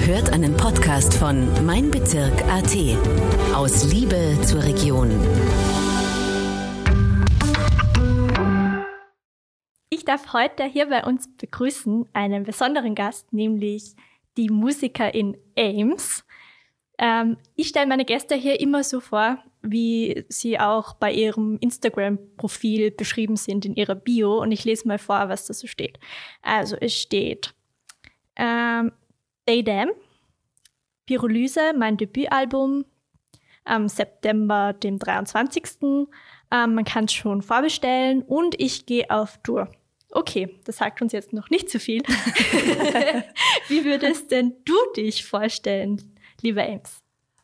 hört einen Podcast von Mein Bezirk.at. Aus Liebe zur Region. Ich darf heute hier bei uns begrüßen einen besonderen Gast, nämlich die Musikerin Ames. Ich stelle meine Gäste hier immer so vor, wie sie auch bei ihrem Instagram-Profil beschrieben sind in ihrer Bio. Und ich lese mal vor, was da so steht. Also es steht Daydam, Pyrolyse, mein Debütalbum, am September, dem 23. Man kann es schon vorbestellen und ich gehe auf Tour. Okay, das sagt uns jetzt noch nicht zu viel. Wie würdest denn du dich vorstellen, liebe Ames?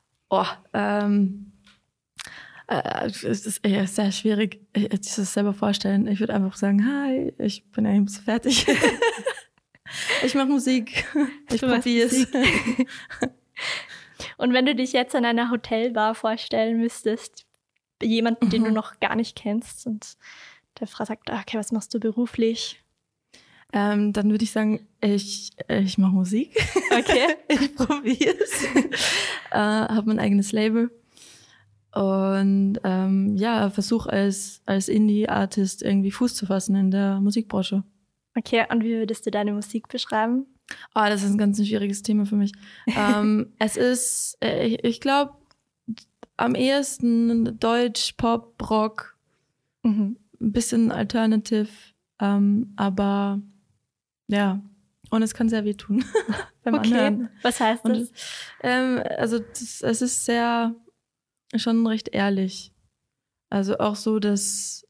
Es ist eher sehr schwierig, sich das selber vorstellen. Ich würde einfach sagen, hi, ich bin Ames, fertig. Ich mache Musik, ich probiere es. Und wenn du dich jetzt an einer Hotelbar vorstellen müsstest, jemanden, den du noch gar nicht kennst und der Frau sagt, okay, was machst du beruflich? Dann würde ich sagen, ich mache Musik. Okay. Ich probiere es. Habe mein eigenes Label und versuche als Indie-Artist irgendwie Fuß zu fassen in der Musikbranche. Okay, und wie würdest du deine Musik beschreiben? Das ist ein ganz schwieriges Thema für mich. Es ist, ich glaube, am ehesten Deutsch, Pop, Rock, ein bisschen Alternative, aber ja, und es kann sehr wehtun beim Anhören. Was heißt das? Es ist schon recht ehrlich. Also auch so, dass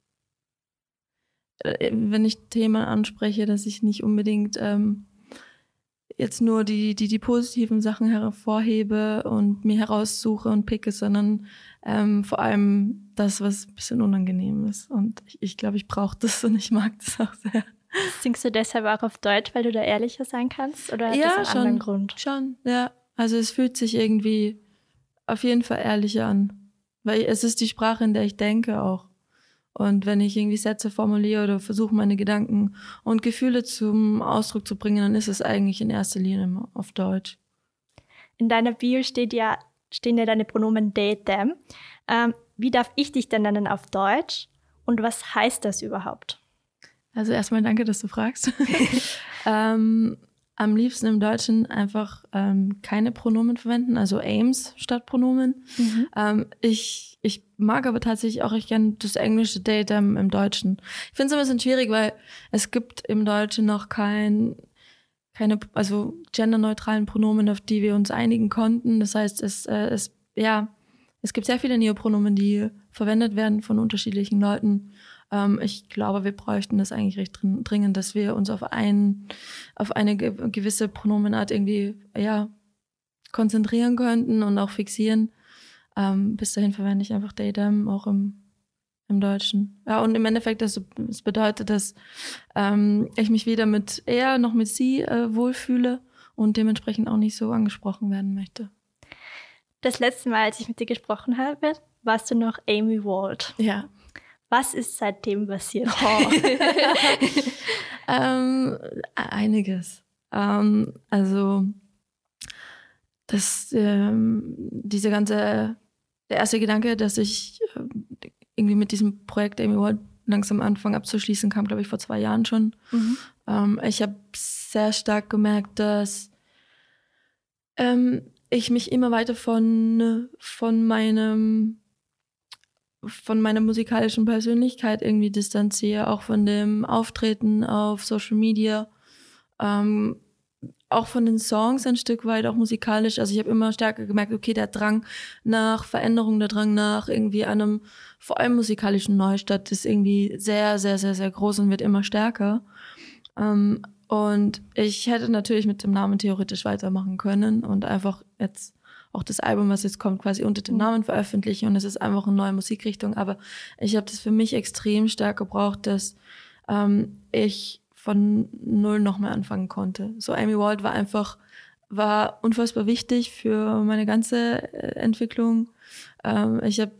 wenn ich Themen anspreche, dass ich nicht unbedingt jetzt nur die positiven Sachen hervorhebe und mir heraussuche und picke, sondern vor allem das, was ein bisschen unangenehm ist. Und ich glaube, ich brauche das und ich mag das auch sehr. Singst du deshalb auch auf Deutsch, weil du da ehrlicher sein kannst? Oder ja, hat das einen anderen Grund? Schon, ja. Also es fühlt sich irgendwie auf jeden Fall ehrlicher an. Weil es ist die Sprache, in der ich denke auch. Und wenn ich irgendwie Sätze formuliere oder versuche, meine Gedanken und Gefühle zum Ausdruck zu bringen, dann ist es eigentlich in erster Linie immer auf Deutsch. In deiner Bio stehen ja deine Pronomen they, them. Wie darf ich dich denn nennen auf Deutsch? Und was heißt das überhaupt? Also erstmal danke, dass du fragst. Am liebsten im Deutschen einfach keine Pronomen verwenden, also Ames statt Pronomen. Ich mag aber tatsächlich auch recht gerne das englische they, them im Deutschen. Ich finde es ein bisschen schwierig, weil es gibt im Deutschen noch keine genderneutralen Pronomen, auf die wir uns einigen konnten. Das heißt, es gibt sehr viele Neopronomen, die verwendet werden von unterschiedlichen Leuten. Ich glaube, wir bräuchten das eigentlich recht dringend, dass wir uns auf eine gewisse Pronomenart irgendwie konzentrieren könnten und auch fixieren. Bis dahin verwende ich einfach they, them auch im Deutschen. Ja, und im Endeffekt, das bedeutet, dass ich mich weder mit er noch mit sie wohlfühle und dementsprechend auch nicht so angesprochen werden möchte. Das letzte Mal, als ich mit dir gesprochen habe, warst du noch Amy Wald. Ja. Was ist seitdem passiert? Einiges. Der erste Gedanke, dass ich irgendwie mit diesem Projekt Amy Wald langsam anfangen abzuschließen, kam, glaube ich, vor 2 Jahren schon. Ich habe sehr stark gemerkt, dass ich mich immer weiter von meiner musikalischen Persönlichkeit irgendwie distanziere, auch von dem Auftreten auf Social Media, auch von den Songs ein Stück weit, auch musikalisch. Also ich habe immer stärker gemerkt, okay, der Drang nach Veränderung, der Drang nach irgendwie einem vor allem musikalischen Neustart ist irgendwie sehr, sehr, sehr, sehr groß und wird immer stärker. Und ich hätte natürlich mit dem Namen theoretisch weitermachen können und einfach jetzt auch das Album, was jetzt kommt, quasi unter dem Namen veröffentlichen und es ist einfach eine neue Musikrichtung. Aber ich habe das für mich extrem stark gebraucht, dass ich von null nochmal anfangen konnte. So Amy Wald war unfassbar wichtig für meine ganze Entwicklung. Ich habe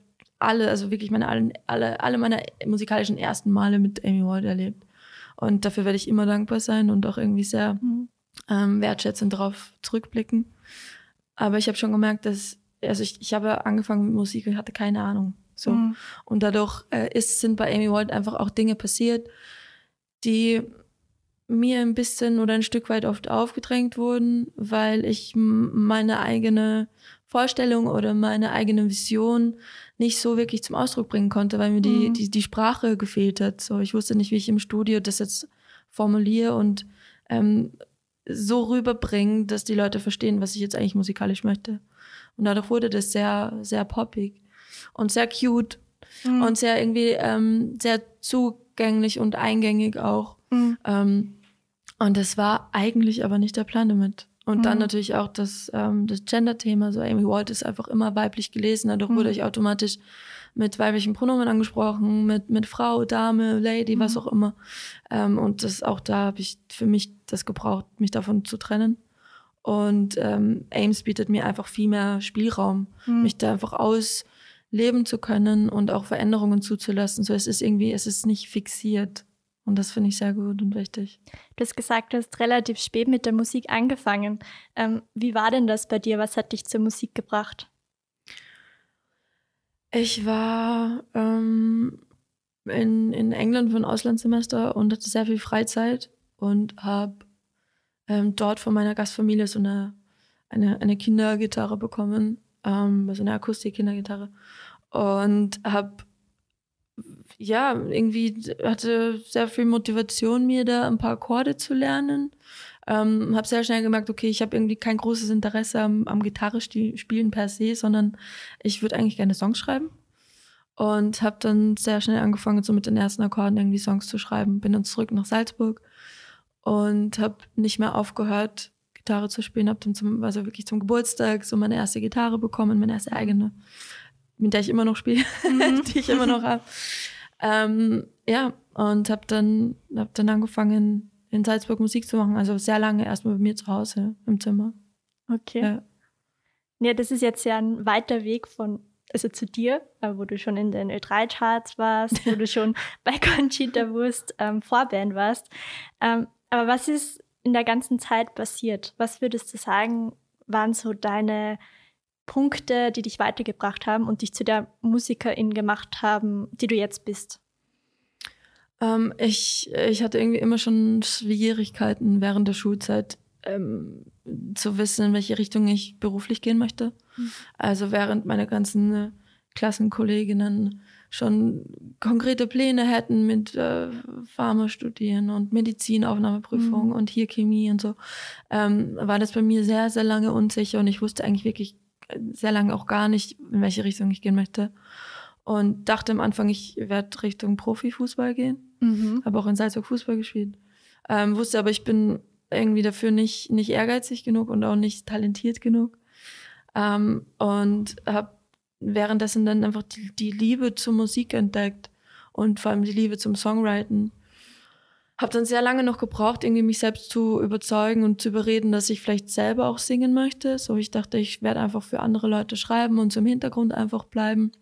alle meine musikalischen ersten Male mit Amy Wald erlebt. Und dafür werde ich immer dankbar sein und auch irgendwie sehr wertschätzend darauf zurückblicken. Aber ich habe schon gemerkt, dass, also ich habe angefangen mit Musik und hatte keine Ahnung. So. Und dadurch sind bei Amy Wild einfach auch Dinge passiert, die mir ein bisschen oder ein Stück weit oft aufgedrängt wurden, weil ich meine eigene Vorstellung oder meine eigene Vision nicht so wirklich zum Ausdruck bringen konnte, weil mir die Sprache gefehlt hat. So, ich wusste nicht, wie ich im Studio das jetzt formuliere und so rüberbringen, dass die Leute verstehen, was ich jetzt eigentlich musikalisch möchte. Und dadurch wurde das sehr, sehr poppig und sehr cute und sehr irgendwie sehr zugänglich und eingängig auch. Und das war eigentlich aber nicht der Plan damit. Und dann natürlich auch das Gender-Thema. So Amy Wild ist einfach immer weiblich gelesen. Dadurch wurde ich automatisch mit weiblichen Pronomen angesprochen, mit Frau, Dame, Lady, was auch immer. Und auch da habe ich für mich das gebraucht, mich davon zu trennen. Und Ames bietet mir einfach viel mehr Spielraum, mich da einfach ausleben zu können und auch Veränderungen zuzulassen. So, es ist nicht fixiert. Und das finde ich sehr gut und wichtig. Du hast gesagt, du hast relativ spät mit der Musik angefangen. Wie war denn das bei dir? Was hat dich zur Musik gebracht? Ich war in England für ein Auslandssemester und hatte sehr viel Freizeit und habe dort von meiner Gastfamilie so eine Kindergitarre bekommen, so eine Akustik-Kindergitarre. Und hatte sehr viel Motivation, mir da ein paar Akkorde zu lernen. Habe sehr schnell gemerkt, okay, ich habe irgendwie kein großes Interesse am Gitarre spielen per se, sondern ich würde eigentlich gerne Songs schreiben. Und habe dann sehr schnell angefangen, so mit den ersten Akkorden irgendwie Songs zu schreiben. Bin dann zurück nach Salzburg und habe nicht mehr aufgehört, Gitarre zu spielen. Habe dann wirklich zum Geburtstag so meine erste Gitarre bekommen, meine erste eigene, mit der ich immer noch spiele, die ich immer noch habe. Und habe dann angefangen, in Salzburg Musik zu machen. Also sehr lange erstmal bei mir zu Hause im Zimmer. Okay. Ja, das ist jetzt ja ein weiter Weg zu dir, wo du schon in den Ö3-Charts warst, wo du schon bei Conchita Wurst Vorband warst. Aber was ist in der ganzen Zeit passiert? Was würdest du sagen, waren so deine Punkte, die dich weitergebracht haben und dich zu der Musikerin gemacht haben, die du jetzt bist? Ich hatte irgendwie immer schon Schwierigkeiten während der Schulzeit zu wissen, in welche Richtung ich beruflich gehen möchte. Also während meine ganzen Klassenkolleginnen schon konkrete Pläne hätten mit Pharma studieren und Medizinaufnahmeprüfung und hier Chemie und so, war das bei mir sehr, sehr lange unsicher und ich wusste eigentlich wirklich sehr lange auch gar nicht, in welche Richtung ich gehen möchte. Und dachte am Anfang, ich werde Richtung Profifußball gehen. Habe auch in Salzburg Fußball gespielt. Wusste aber, ich bin irgendwie dafür nicht ehrgeizig genug und auch nicht talentiert genug. Und habe währenddessen dann einfach die Liebe zur Musik entdeckt und vor allem die Liebe zum Songwriting. Habe dann sehr lange noch gebraucht, irgendwie mich selbst zu überzeugen und zu überreden, dass ich vielleicht selber auch singen möchte. So, ich dachte, ich werde einfach für andere Leute schreiben und so im Hintergrund einfach bleiben.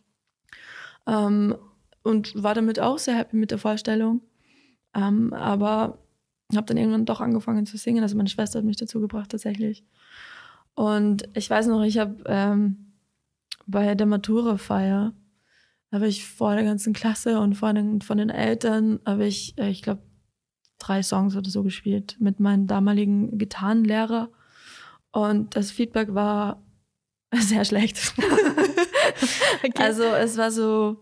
Und war damit auch sehr happy mit der Vorstellung. Aber habe dann irgendwann doch angefangen zu singen. Also meine Schwester hat mich dazu gebracht tatsächlich. Und ich weiß noch, ich habe bei der Matura-Feier habe ich vor der ganzen Klasse und von den Eltern habe ich glaube, 3 Songs oder so gespielt mit meinem damaligen Gitarrenlehrer. Und das Feedback war sehr schlecht. Okay. Also es war so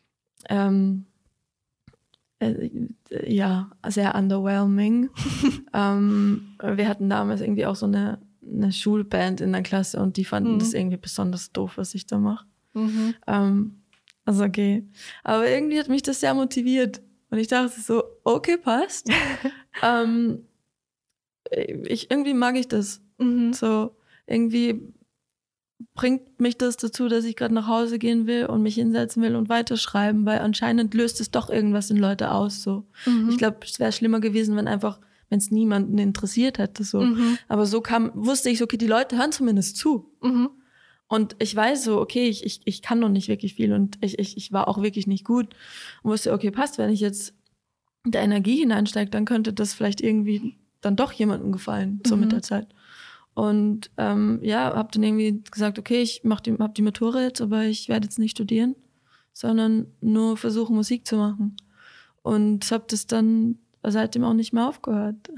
sehr underwhelming. Wir hatten damals irgendwie auch so eine Schulband in der Klasse und die fanden das irgendwie besonders doof, was ich da mache. Also okay. Aber irgendwie hat mich das sehr motiviert. Und ich dachte so, okay, passt. Irgendwie mag ich das. So, irgendwie bringt mich das dazu, dass ich gerade nach Hause gehen will und mich hinsetzen will und weiterschreiben, weil anscheinend löst es doch irgendwas in Leute aus. So. Ich glaube, es wäre schlimmer gewesen, wenn es niemanden interessiert hätte. So. Aber so wusste ich, okay, die Leute hören zumindest zu. Und ich weiß so, okay, ich kann noch nicht wirklich viel und ich war auch wirklich nicht gut. Und wusste, okay, passt, wenn ich jetzt da Energie hineinsteige, dann könnte das vielleicht irgendwie dann doch jemandem gefallen, so mit der Zeit. Und habe dann irgendwie gesagt, okay, ich hab die Matura jetzt, aber ich werde jetzt nicht studieren, sondern nur versuchen, Musik zu machen. Und habe das dann seitdem auch nicht mehr aufgehört.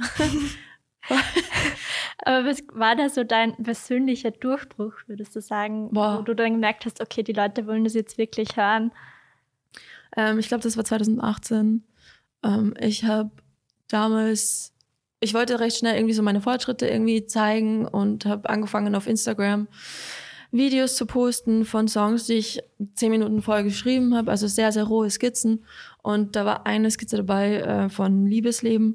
Aber was war da so dein persönlicher Durchbruch, würdest du sagen, wo du dann gemerkt hast, okay, die Leute wollen das jetzt wirklich hören? Ich glaube, das war 2018. Ich habe damals, ich wollte recht schnell irgendwie so meine Fortschritte irgendwie zeigen und habe angefangen auf Instagram Videos zu posten von Songs, die ich 10 Minuten vorher geschrieben habe, also sehr, sehr rohe Skizzen. Und da war eine Skizze dabei von Liebesleben.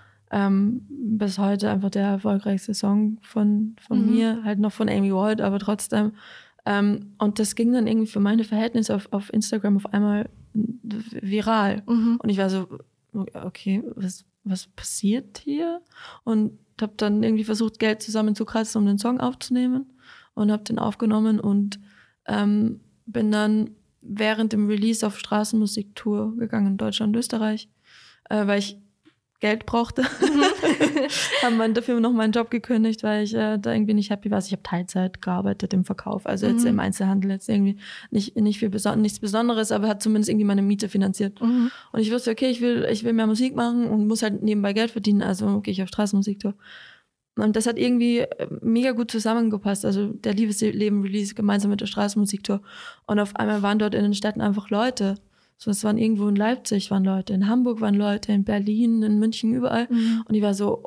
Bis heute einfach der erfolgreichste Song von mir, halt noch von Amy Wald, aber trotzdem. Und das ging dann irgendwie für meine Verhältnisse auf Instagram auf einmal viral. Und ich war so, okay, was passiert hier? Und habe dann irgendwie versucht, Geld zusammenzukratzen, um den Song aufzunehmen. Und habe den aufgenommen und bin dann während dem Release auf Straßenmusiktour gegangen in Deutschland und Österreich, weil ich Geld brauchte. Haben dann dafür noch meinen Job gekündigt, weil ich da irgendwie nicht happy war. Also ich habe Teilzeit gearbeitet im Verkauf, also jetzt im Einzelhandel, jetzt irgendwie nichts Besonderes, aber hat zumindest irgendwie meine Miete finanziert. Und ich wusste, okay, ich will mehr Musik machen und muss halt nebenbei Geld verdienen, also gehe ich auf Straßenmusiktour. Und das hat irgendwie mega gut zusammengepasst. Also der Liebesleben-Release gemeinsam mit der Straßenmusiktour. Und auf einmal waren dort in den Städten einfach Leute. So, es waren irgendwo in Leipzig waren Leute, in Hamburg waren Leute, in Berlin, in München, überall. Und ich war so,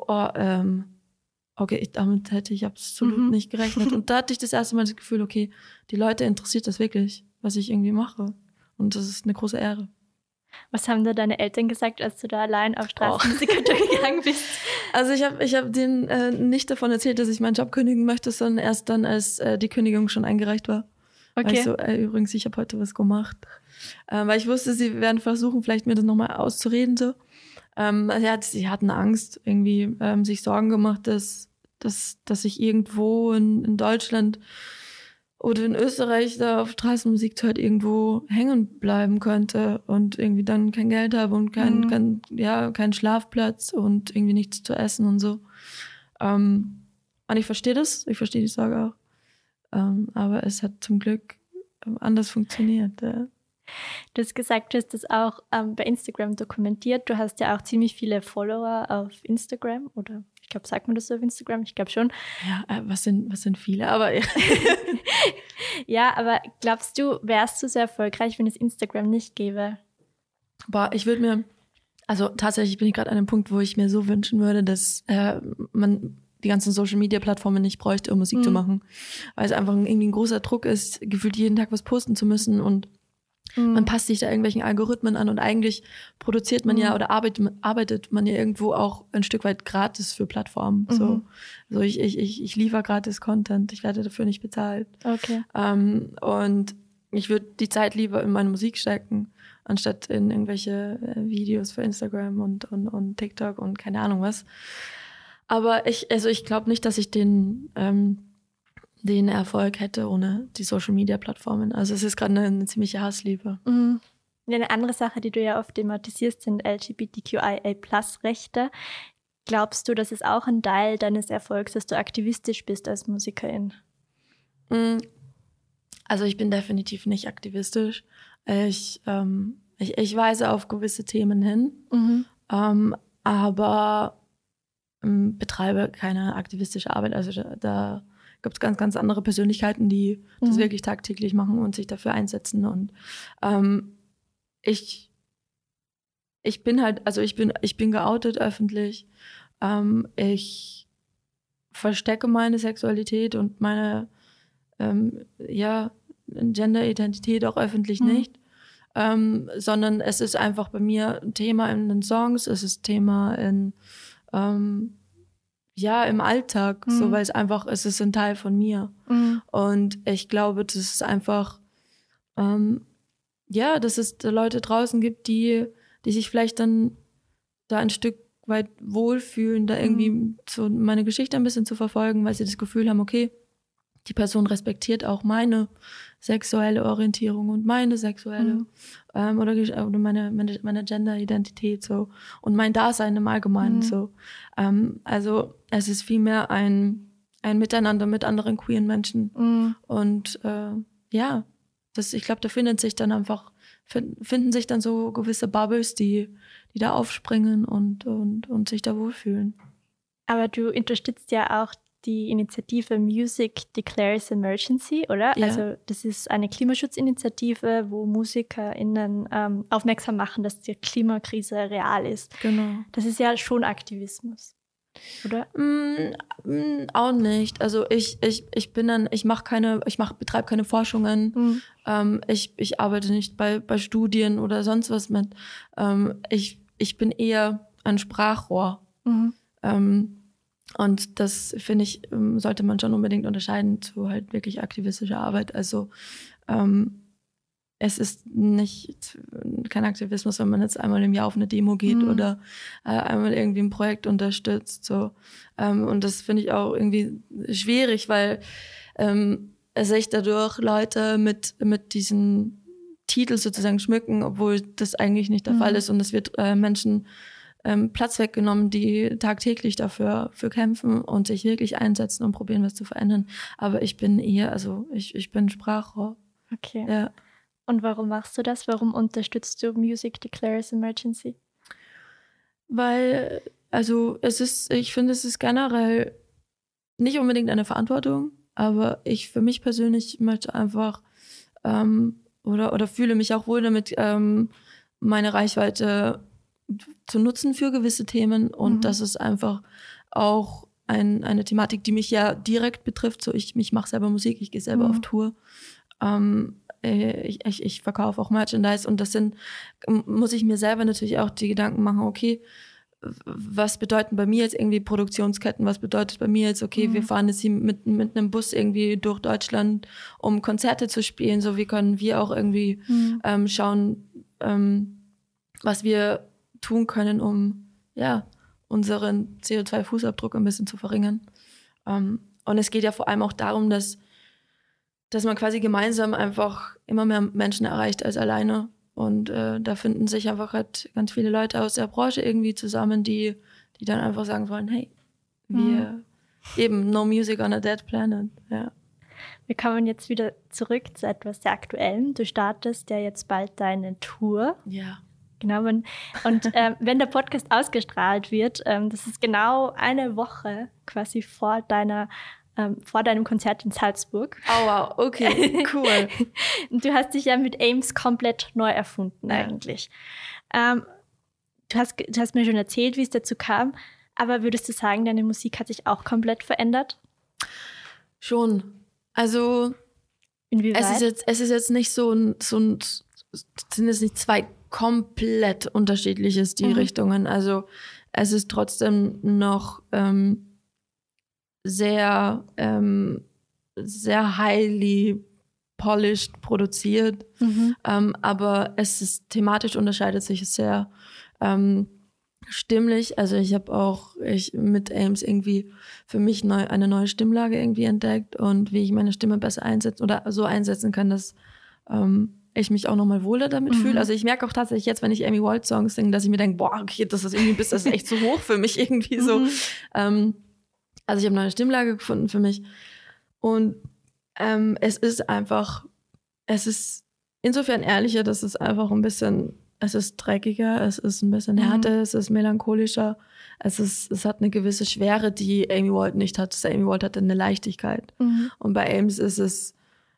okay, damit hätte ich absolut nicht gerechnet. Und da hatte ich das erste Mal das Gefühl, okay, die Leute interessiert das wirklich, was ich irgendwie mache. Und das ist eine große Ehre. Was haben da deine Eltern gesagt, als du da allein auf Straßenmusiktour gegangen bist? Also ich hab denen nicht davon erzählt, dass ich meinen Job kündigen möchte, sondern erst dann, als die Kündigung schon eingereicht war. Okay. Also übrigens, ich habe heute was gemacht. Weil ich wusste, sie werden versuchen, vielleicht mir das nochmal auszureden. So. Sie hatten Angst, irgendwie sich Sorgen gemacht, dass ich irgendwo in Deutschland oder in Österreich da auf Straßenmusik hört, irgendwo hängen bleiben könnte und irgendwie dann kein Geld habe und keinen Schlafplatz und irgendwie nichts zu essen und so. Und ich verstehe das, ich verstehe die Sorge auch. Aber es hat zum Glück anders funktioniert. Ja. Du hast gesagt, du hast das auch bei Instagram dokumentiert. Du hast ja auch ziemlich viele Follower auf Instagram, oder ich glaube, sagt man das so auf Instagram? Ich glaube schon. Ja, was sind viele, aber ja. Ja, aber glaubst du, wärst du so erfolgreich, wenn es Instagram nicht gäbe? Ich würde mir, also tatsächlich bin ich gerade an einem Punkt, wo ich mir so wünschen würde, dass man die ganzen Social-Media-Plattformen nicht bräuchte, um Musik zu machen. Weil es einfach irgendwie ein großer Druck ist, gefühlt jeden Tag was posten zu müssen und man passt sich da irgendwelchen Algorithmen an und eigentlich produziert man ja oder arbeitet man ja irgendwo auch ein Stück weit gratis für Plattformen. So ich liefere gratis Content, ich werde dafür nicht bezahlt. Okay. Und ich würde die Zeit lieber in meine Musik stecken, anstatt in irgendwelche Videos für Instagram und TikTok und keine Ahnung was. Aber ich glaube nicht, dass ich den Erfolg hätte ohne die Social-Media-Plattformen. Also es ist gerade eine ziemliche Hassliebe. Ja, eine andere Sache, die du ja oft thematisierst, sind LGBTQIA+-Rechte. Glaubst du, das ist auch ein Teil deines Erfolgs, dass du aktivistisch bist als Musikerin? Also ich bin definitiv nicht aktivistisch. Ich weise auf gewisse Themen hin, aber betreibe keine aktivistische Arbeit. Also da gibt es ganz, ganz andere Persönlichkeiten, die das wirklich tagtäglich machen und sich dafür einsetzen. Und ich bin halt, also ich bin geoutet öffentlich. Ich verstecke meine Sexualität und meine Genderidentität auch öffentlich nicht. Sondern es ist einfach bei mir ein Thema in den Songs, es ist Thema im Alltag, so, weil es ist ein Teil von mir. Und ich glaube, dass es einfach, dass es Leute draußen gibt, die sich vielleicht dann da ein Stück weit wohlfühlen, da irgendwie so meine Geschichte ein bisschen zu verfolgen, weil sie das Gefühl haben, okay, die Person respektiert auch meine sexuelle Orientierung und meine sexuelle oder meine Gender-Identität so und mein Dasein im Allgemeinen so. Also es ist vielmehr ein Miteinander mit anderen queeren Menschen und ich glaube, da finden sich dann so gewisse Bubbles, die da aufspringen und sich da wohlfühlen. Aber du unterstützt ja auch die Initiative Music Declares Emergency, oder? Ja. Also das ist eine Klimaschutzinitiative, wo MusikerInnen aufmerksam machen, dass die Klimakrise real ist. Genau. Das ist ja schon Aktivismus, oder? Auch nicht. Also ich betreibe keine Forschungen. Ich arbeite nicht bei Studien oder sonst was mit. Ich bin eher ein Sprachrohr. Und das, finde ich, sollte man schon unbedingt unterscheiden zu halt wirklich aktivistischer Arbeit. Also es ist kein Aktivismus, wenn man jetzt einmal im Jahr auf eine Demo geht oder einmal irgendwie ein Projekt unterstützt. So. Und das finde ich auch irgendwie schwierig, weil sich dadurch Leute mit diesen Titel sozusagen schmücken, obwohl das eigentlich nicht der Fall ist. Und es wird Menschen Platz weggenommen, die tagtäglich dafür kämpfen und sich wirklich einsetzen und probieren, was zu verändern. Aber ich bin ich bin Sprachrohr. Okay. Ja. Und warum machst du das? Warum unterstützt du Music Declares Emergency? Weil, ich finde, es ist generell nicht unbedingt eine Verantwortung, aber ich für mich persönlich möchte einfach oder fühle mich auch wohl damit, meine Reichweite zu nutzen für gewisse Themen und das ist einfach auch eine Thematik, die mich ja direkt betrifft. So, ich mache selber Musik, ich gehe selber auf Tour. Ich verkaufe auch Merchandise und muss ich mir selber natürlich auch die Gedanken machen, okay, was bedeuten bei mir jetzt irgendwie Produktionsketten, was bedeutet bei mir jetzt, okay, wir fahren jetzt hier mit einem Bus irgendwie durch Deutschland, um Konzerte zu spielen, so wie können wir auch irgendwie schauen, was wir tun können, um unseren CO2-Fußabdruck ein bisschen zu verringern. Und es geht ja vor allem auch darum, dass man quasi gemeinsam einfach immer mehr Menschen erreicht als alleine. Und da finden sich einfach halt ganz viele Leute aus der Branche irgendwie zusammen, die dann einfach sagen wollen, hey, wir eben no music on a dead planet. Ja. Wir kommen jetzt wieder zurück zu etwas sehr Aktuellem. Du startest ja jetzt bald deine Tour. Ja. Genau, und wenn der Podcast ausgestrahlt wird, das ist genau eine Woche quasi vor deinem Konzert in Salzburg. Oh wow, okay, cool. Und du hast dich ja mit AIMS komplett neu erfunden eigentlich. Du hast mir schon erzählt, wie es dazu kam, aber würdest du sagen, deine Musik hat sich auch komplett verändert? Schon. Also inwieweit? Es ist jetzt nicht sind jetzt nicht zwei komplett unterschiedliche Stilrichtungen. Also es ist trotzdem noch sehr highly polished produziert, aber thematisch unterscheidet sich sehr stimmlich. Also ich habe mit AIMS irgendwie für mich eine neue Stimmlage irgendwie entdeckt und wie ich meine Stimme besser einsetzen kann, dass ich mich auch nochmal wohler damit fühle. Also ich merke auch tatsächlich jetzt, wenn ich Amy Wild Songs singe, dass ich mir denke, boah, okay, das ist echt zu hoch für mich irgendwie so. Also ich habe eine neue Stimmlage gefunden für mich und es ist insofern ehrlicher, dass es einfach es ist dreckiger, es ist ein bisschen härter, es ist melancholischer, es hat eine gewisse Schwere, die Amy Wild nicht hat. Amy Wild hatte eine Leichtigkeit. Und bei AIMS ist es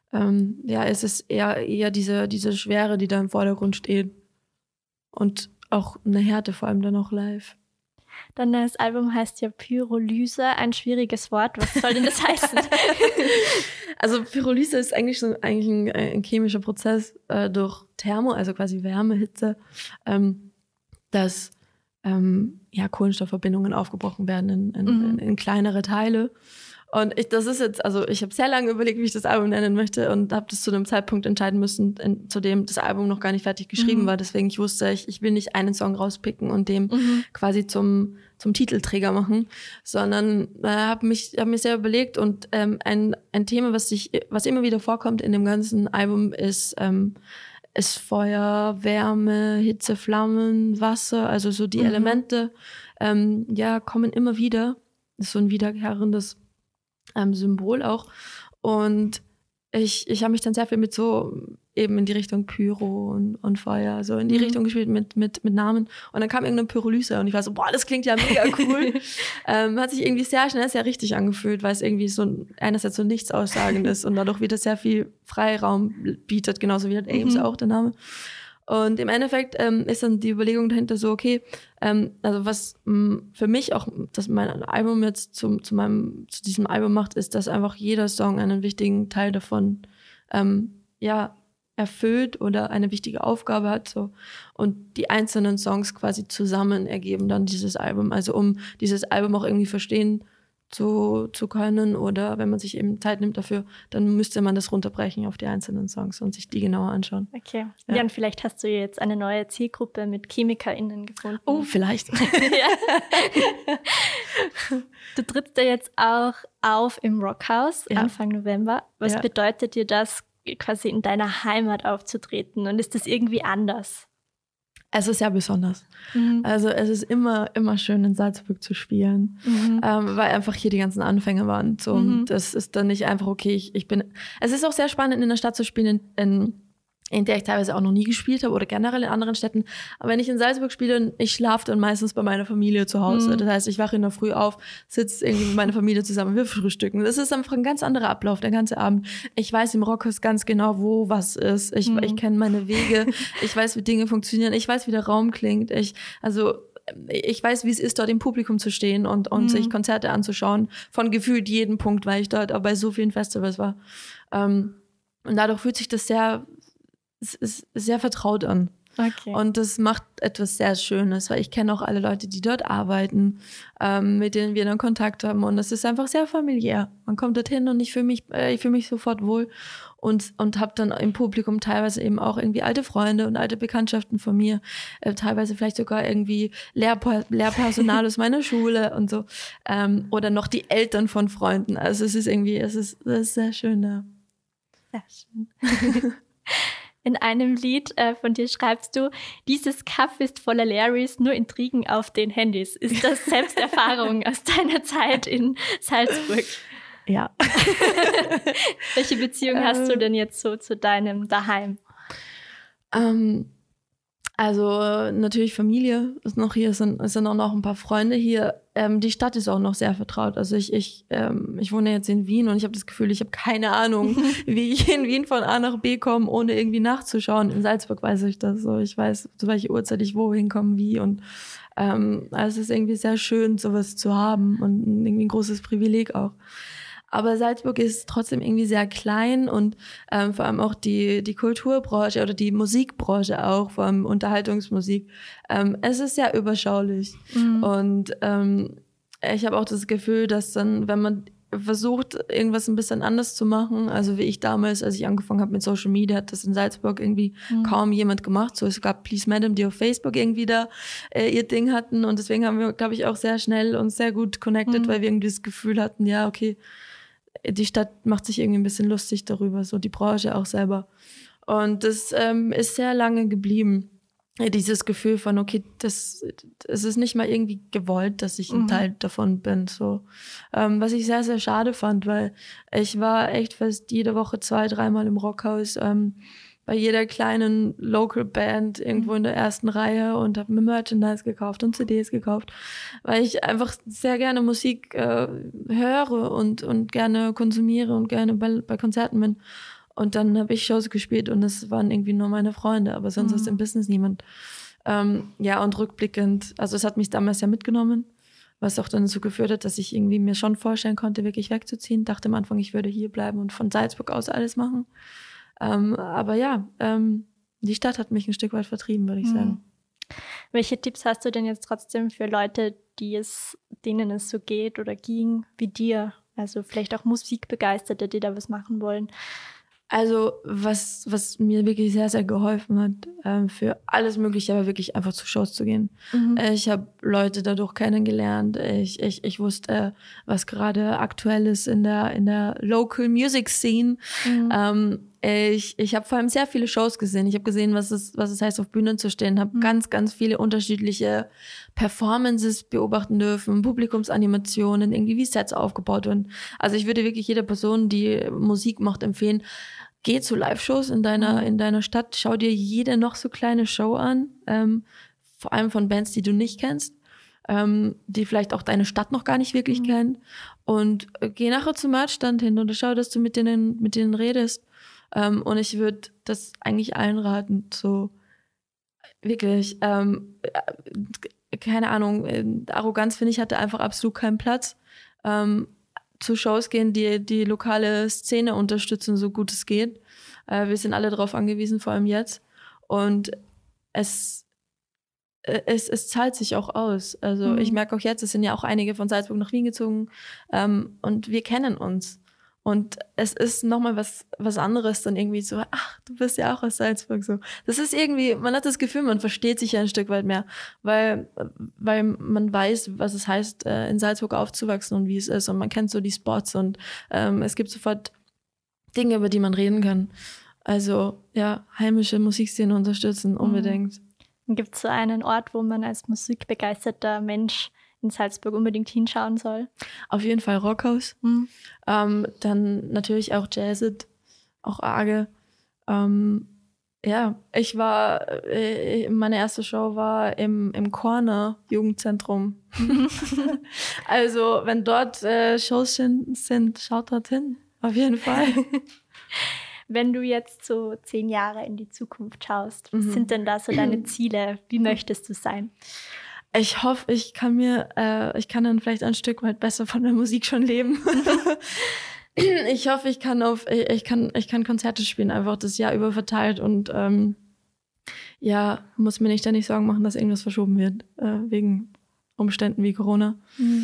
eher diese Schwere, die da im Vordergrund steht. Und auch eine Härte, vor allem dann auch live. Dann das Album heißt ja Pyrolyse, ein schwieriges Wort. Was soll denn das heißen? Also Pyrolyse ist eigentlich ein chemischer Prozess durch Thermo, also quasi Wärme, Hitze, dass Kohlenstoffverbindungen aufgebrochen werden in kleinere Teile. Und ich habe sehr lange überlegt, wie ich das Album nennen möchte und habe das zu einem Zeitpunkt entscheiden müssen, zu dem das Album noch gar nicht fertig geschrieben war. Deswegen ich wusste, ich will nicht einen Song rauspicken und dem quasi zum Titelträger machen, sondern habe mir sehr überlegt und ein Thema, was immer wieder vorkommt in dem ganzen Album ist Feuer, Wärme, Hitze, Flammen, Wasser, also so die Elemente kommen immer wieder. Das ist so ein wiederkehrendes Symbol auch. Und ich habe mich dann sehr viel mit so eben in die Richtung Pyro und Feuer, so in die Richtung gespielt mit Namen. Und dann kam irgendein Pyrolyse und ich war so, boah, das klingt ja mega cool. Hat sich irgendwie sehr schnell sehr richtig angefühlt, weil es irgendwie so einerseits so nichts aussagend ist und dadurch wieder sehr viel Freiraum bietet, genauso wie halt Ames auch der Name. Und im Endeffekt ist dann die Überlegung dahinter so, okay, also was für mich auch, dass mein Album jetzt zu diesem Album macht, ist, dass einfach jeder Song einen wichtigen Teil davon erfüllt oder eine wichtige Aufgabe hat, so. Und die einzelnen Songs quasi zusammen ergeben dann dieses Album. Also um dieses Album auch irgendwie verstehen zu können oder wenn man sich eben Zeit nimmt dafür, dann müsste man das runterbrechen auf die einzelnen Songs und sich die genauer anschauen. Okay. Ja, und vielleicht hast du jetzt eine neue Zielgruppe mit ChemikerInnen gefunden. Oh, vielleicht. Du trittst ja jetzt auch auf im Rockhaus Anfang November. Was bedeutet dir das, quasi in deiner Heimat aufzutreten? Und ist das irgendwie anders? Es ist sehr besonders. Also es ist immer schön, in Salzburg zu spielen, weil einfach hier die ganzen Anfänge waren. So. Und das ist dann nicht einfach, okay, es ist auch sehr spannend, in einer Stadt zu spielen, in der ich teilweise auch noch nie gespielt habe oder generell in anderen Städten. Aber wenn ich in Salzburg spiele, ich schlafe dann meistens bei meiner Familie zu Hause. Das heißt, ich wache in der Früh auf, sitze irgendwie mit meiner Familie zusammen, wir frühstücken. Das ist einfach ein ganz anderer Ablauf, der ganze Abend. Ich weiß im Rockhaus ganz genau, wo was ist. Ich kenne meine Wege. Ich weiß, wie Dinge funktionieren. Ich weiß, wie der Raum klingt. Ich weiß, wie es ist, dort im Publikum zu stehen und sich Konzerte anzuschauen. Von gefühlt jedem Punkt, weil ich dort auch bei so vielen Festivals war. Und dadurch fühlt sich das es ist sehr vertraut an. Okay. Und das macht etwas sehr Schönes, weil ich kenne auch alle Leute, die dort arbeiten, mit denen wir dann Kontakt haben. Und es ist einfach sehr familiär. Man kommt dorthin und ich fühle mich sofort wohl und habe dann im Publikum teilweise eben auch irgendwie alte Freunde und alte Bekanntschaften von mir, teilweise vielleicht sogar irgendwie Lehrpersonal aus meiner Schule und so, oder noch die Eltern von Freunden. Also es ist sehr schön da. Sehr schön. In einem Lied von dir schreibst du, dieses Kaff ist voller Larrys, nur Intrigen auf den Handys. Ist das Selbsterfahrung aus deiner Zeit in Salzburg? Ja. Welche Beziehung hast du denn jetzt so zu deinem Daheim? Also natürlich Familie ist noch hier, es sind auch noch ein paar Freunde hier. Die Stadt ist auch noch sehr vertraut. Also ich wohne jetzt in Wien und ich habe das Gefühl, ich habe keine Ahnung, wie ich in Wien von A nach B komme, ohne irgendwie nachzuschauen. In Salzburg weiß ich das so. Ich weiß, zu welcher Uhrzeit ich wohin komme, wie. Und also es ist irgendwie sehr schön, sowas zu haben und irgendwie ein großes Privileg auch. Aber Salzburg ist trotzdem irgendwie sehr klein und vor allem auch die Kulturbranche oder die Musikbranche auch, vor allem Unterhaltungsmusik. Es ist sehr überschaulich. Und ich habe auch das Gefühl, dass dann, wenn man versucht, irgendwas ein bisschen anders zu machen, also wie ich damals, als ich angefangen habe mit Social Media, hat das in Salzburg irgendwie kaum jemand gemacht. So, es gab Please Madam, die auf Facebook irgendwie da ihr Ding hatten und deswegen haben wir, glaube ich, auch sehr schnell und sehr gut connected, weil wir irgendwie das Gefühl hatten, ja, okay, die Stadt macht sich irgendwie ein bisschen lustig darüber, so die Branche auch selber. Und das ist sehr lange geblieben. Dieses Gefühl von, okay, es ist nicht mal irgendwie gewollt, dass ich ein Teil davon bin. So. Was ich sehr, sehr schade fand, weil ich war echt fast jede Woche 2-3 Mal im Rockhaus, bei jeder kleinen Local Band irgendwo in der ersten Reihe und habe mir Merchandise gekauft und CDs gekauft, weil ich einfach sehr gerne Musik höre und gerne konsumiere und gerne bei Konzerten bin. Und dann habe ich Shows gespielt und das waren irgendwie nur meine Freunde, aber sonst aus dem Business niemand. Ja, und rückblickend, also es hat mich damals ja mitgenommen, was auch dann dazu geführt hat, dass ich irgendwie mir schon vorstellen konnte, wirklich wegzuziehen. Dachte am Anfang, ich würde hier bleiben und von Salzburg aus alles machen. Aber ja, die Stadt hat mich ein Stück weit vertrieben, würde ich sagen. Welche Tipps hast du denn jetzt trotzdem für Leute, denen es so geht oder ging wie dir? Also vielleicht auch Musikbegeisterte, die da was machen wollen. Also was mir wirklich sehr, sehr geholfen hat, für alles Mögliche, aber wirklich einfach zu Shows zu gehen. Ich habe Leute dadurch kennengelernt. Ich wusste, was gerade aktuell ist in der Local Music Scene. Ich habe vor allem sehr viele Shows gesehen. Ich habe gesehen, was es heißt, auf Bühnen zu stehen. Habe ganz, ganz viele unterschiedliche Performances beobachten dürfen, Publikumsanimationen, irgendwie wie Sets aufgebaut wurden. Also ich würde wirklich jeder Person, die Musik macht, empfehlen, geh zu Live-Shows in deiner Stadt, schau dir jede noch so kleine Show an, vor allem von Bands, die du nicht kennst, die vielleicht auch deine Stadt noch gar nicht wirklich kennen, und geh nachher zum Marktstand hin oder schau, dass du mit denen redest. Und ich würde das eigentlich allen raten, so wirklich, keine Ahnung, Arroganz, finde ich, hatte einfach absolut keinen Platz. Zu Shows gehen, die lokale Szene unterstützen, so gut es geht. Wir sind alle darauf angewiesen, vor allem jetzt. Und es zahlt sich auch aus. Also ich merke auch jetzt, es sind ja auch einige von Salzburg nach Wien gezogen, und wir kennen uns. Und es ist nochmal was anderes dann irgendwie so, ach, du bist ja auch aus Salzburg, so. Das ist irgendwie, man hat das Gefühl, man versteht sich ja ein Stück weit mehr, weil man weiß, was es heißt, in Salzburg aufzuwachsen und wie es ist, und man kennt so die Spots, und es gibt sofort Dinge, über die man reden kann. Also, ja, heimische Musikszene unterstützen, unbedingt. Gibt es so einen Ort, wo man als musikbegeisterter Mensch in Salzburg unbedingt hinschauen soll? Auf jeden Fall Rockhaus. Dann natürlich auch Jazzit, auch Arge. Ja, meine erste Show war im Corner Jugendzentrum. Also, wenn dort Shows sind, schaut dorthin. Auf jeden Fall. Wenn du jetzt so 10 Jahre in die Zukunft schaust, was sind denn da so deine Ziele? Wie möchtest du sein? Ich hoffe, ich kann dann vielleicht ein Stück weit besser von der Musik schon leben. Ich hoffe, ich kann Konzerte spielen, einfach das Jahr über verteilt, und muss mir nicht Sorgen machen, dass irgendwas verschoben wird, wegen Umständen wie Corona.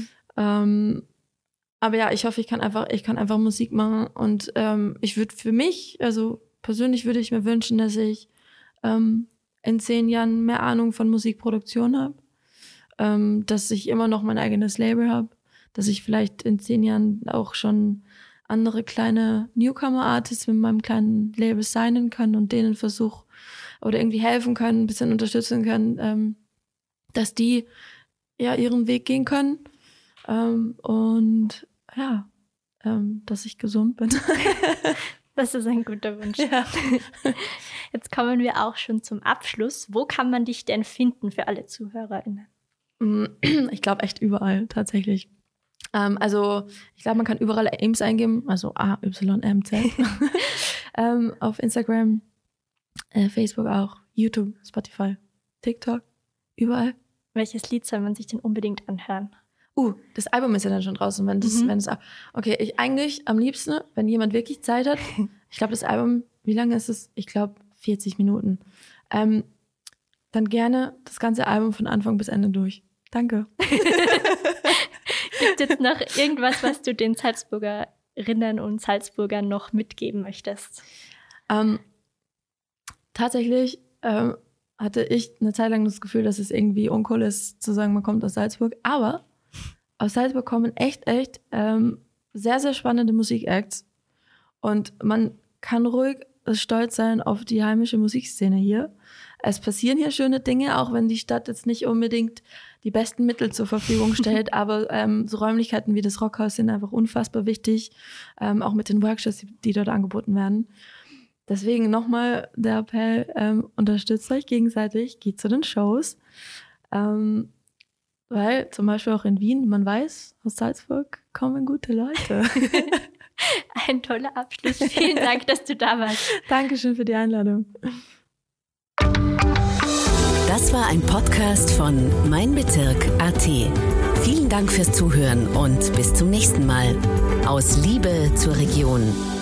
Aber ja, ich hoffe, ich kann einfach Musik machen, und ich würde für mich, also persönlich würde ich mir wünschen, dass ich in 10 Jahren mehr Ahnung von Musikproduktion habe. Dass ich immer noch mein eigenes Label habe, dass ich vielleicht in 10 Jahren auch schon andere kleine Newcomer-Artists mit meinem kleinen Label signen kann und denen versuche oder irgendwie helfen können, ein bisschen unterstützen können, dass die ja ihren Weg gehen können, und ja, dass ich gesund bin. Das ist ein guter Wunsch. Ja. Jetzt kommen wir auch schon zum Abschluss. Wo kann man dich denn finden für alle ZuhörerInnen? Ich glaube echt überall, tatsächlich. Also ich glaube, man kann überall Ames eingeben, also AYMZ. Auf Instagram, Facebook auch, YouTube, Spotify, TikTok, überall. Welches Lied soll man sich denn unbedingt anhören? Das Album ist ja dann schon draußen, wenn es okay, ich eigentlich am liebsten, wenn jemand wirklich Zeit hat, ich glaube, das Album, wie lange ist es? Ich glaube 40 Minuten. Dann gerne das ganze Album von Anfang bis Ende durch. Danke. Gibt es jetzt noch irgendwas, was du den Salzburgerinnen und Salzburgern noch mitgeben möchtest? Tatsächlich hatte ich eine Zeit lang das Gefühl, dass es irgendwie uncool ist, zu sagen, man kommt aus Salzburg. Aber aus Salzburg kommen echt sehr, sehr spannende Musikacts. Und man kann ruhig stolz sein auf die heimische Musikszene hier. Es passieren hier schöne Dinge, auch wenn die Stadt jetzt nicht unbedingt die besten Mittel zur Verfügung stellt. Aber so Räumlichkeiten wie das Rockhaus sind einfach unfassbar wichtig, auch mit den Workshops, die dort angeboten werden. Deswegen nochmal der Appell, unterstützt euch gegenseitig, geht zu den Shows. Weil zum Beispiel auch in Wien, man weiß, aus Salzburg kommen gute Leute. Ein toller Abschluss. Vielen Dank, dass du da warst. Dankeschön für die Einladung. Das war ein Podcast von meinbezirk.at. Vielen Dank fürs Zuhören und bis zum nächsten Mal. Aus Liebe zur Region.